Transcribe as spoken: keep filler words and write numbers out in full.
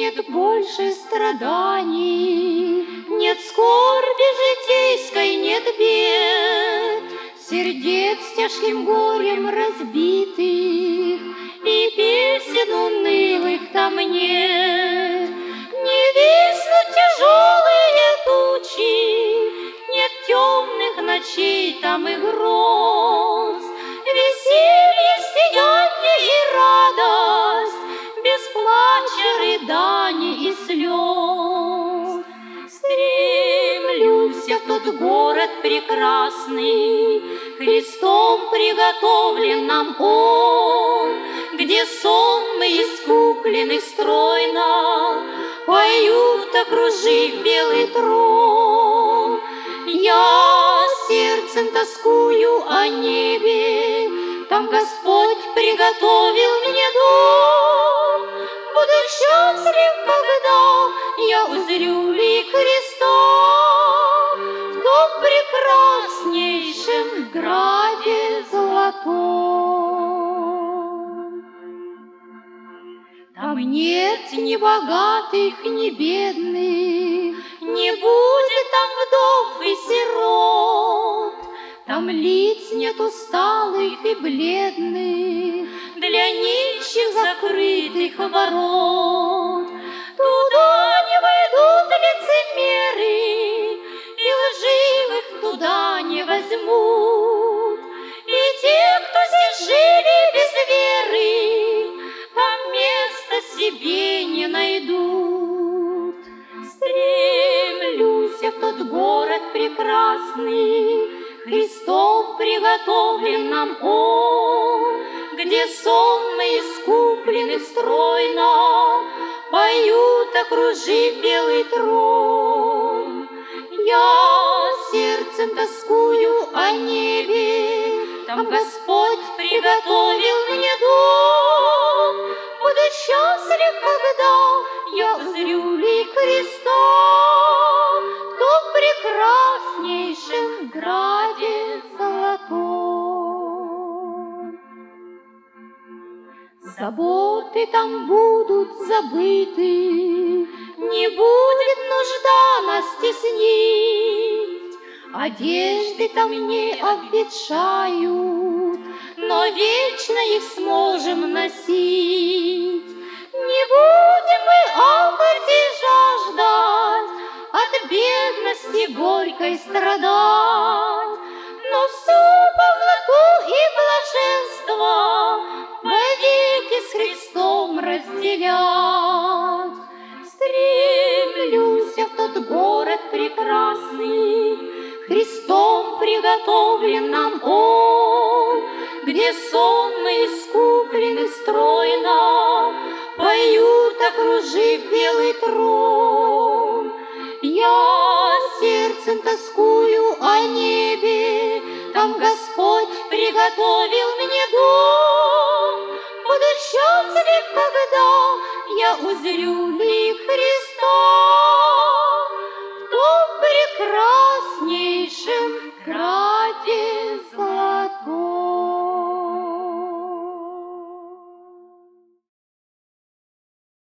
Нет больше страданий, нет скорби житейской, нет бед, сердец тяжким горем разбитых и песен унылых там нет. Не виснут тяжелые тучи, нет темных ночей там и гроз, веселье, сияние и радость, без плача, рыданий и слез. Стремлюсь я в тот город прекрасный, Христом приготовлен нам он, где сонмы искупленных стройно поют, окружив белый трон. Я сердцем тоскую о небе, там Господь приготовил мне дом. Буду счастлив, когда я узрю лик Христа в том прекраснейшем граде золотом. Там нет ни богатых, ни бедных, не будет там вдов и сирот. Там лиц нет усталых и бледных, для нищих закрытых ворот. Туда не войдут лицемеры, и лживых туда не возьмут. И те, кто здесь жили без веры, там места себе не найдут. Стремлюсь я в тот город прекрасный, Христом приготовлен нам он, где сонмы искупленных стройно поют, окружив белый трон. Я сердцем тоскую о небе, там Господь приготовил мне дом. Буду счастлив, когда я узрю лик Христа в том прекраснейшем граде золотом. Заботы там будут забыты, не будет нужда нас теснить. Одежды там не обветшают, но вечно их сможем носить. Не будем мы ахать и жаждать, от бедности горькой страдать, но всю полноту и блаженство вовеки с Христом разделять. Стремлюсь я в тот город прекрасный, Христом приготовлен нам он, где сонмы искупленных стройно поют, окружив белый трон. Я сердцем тоскую о небе, там Господь приготовил мне дом. Буду счастлив, когда я узрю лик Христа